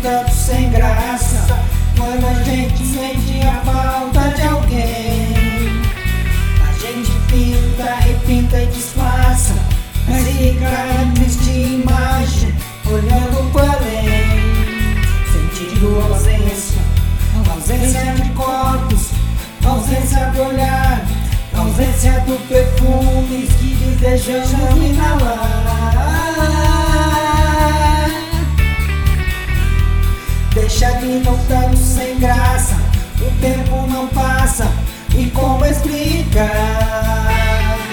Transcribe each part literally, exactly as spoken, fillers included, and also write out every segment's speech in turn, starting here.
tanto sem graça quando a gente sente a falta de alguém. A gente pinta, repinta e disfarça, mas fica a triste imagem olhando para além, sentindo ausência, ausência de corpos, ausência de olhar, ausência do perfume que desejamos inalar. Deixa de não tanto sem graça, o tempo não passa, e como explicar?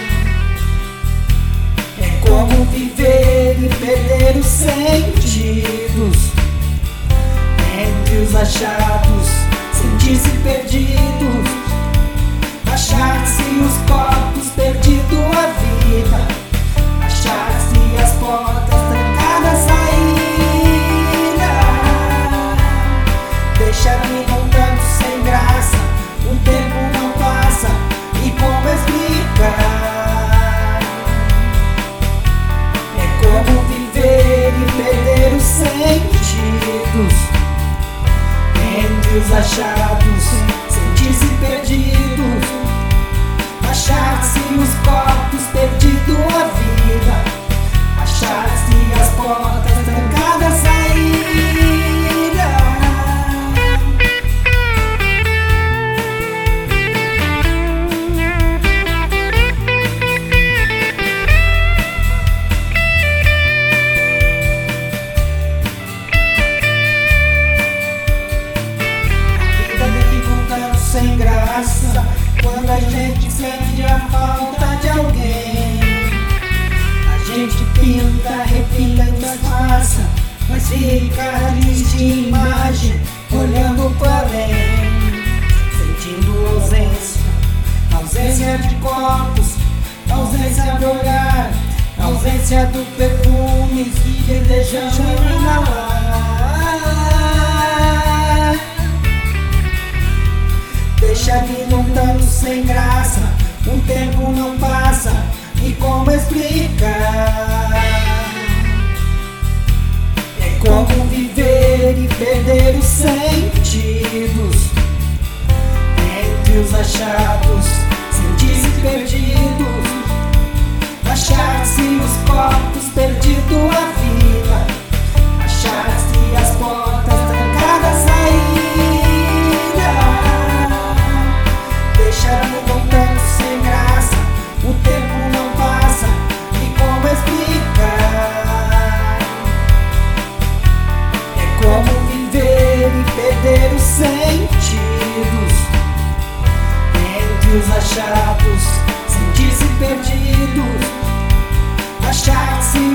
É como viver e perder os sentidos, entre os achados, sentir-se perdido, achar-se os corpos, perdido a vida, achar-se as portas trancadas, saída. Deixa de não tanto sem graça, o tempo não passa, e como explicar? É como viver e perder os sentidos, entre os achados, sentir-se perdido, achar-se os corpos, perdido a vida, achar-se as portas trancadas, saída. Sem graça quando a gente sente a falta de alguém. A gente pinta, repinta e disfarça, mas fica a triste imagem olhando para além, sentindo ausência, ausência de corpos, ausência de olhar, ausência do perfume que desejamos inalar. Deixa de não tanto sem graça, o tempo não passa, e como explicar? É como viver e perder os sentidos, entre os achados, sentir-se perdido, achar-se os corpos, perdido a vida, achar-se as portas trancadas, saída. Deixa de não tanto sem graça, o tempo não passa, e como explicar? É como viver e perder os sentidos, entre os achados, sentir-se perdido, achar-se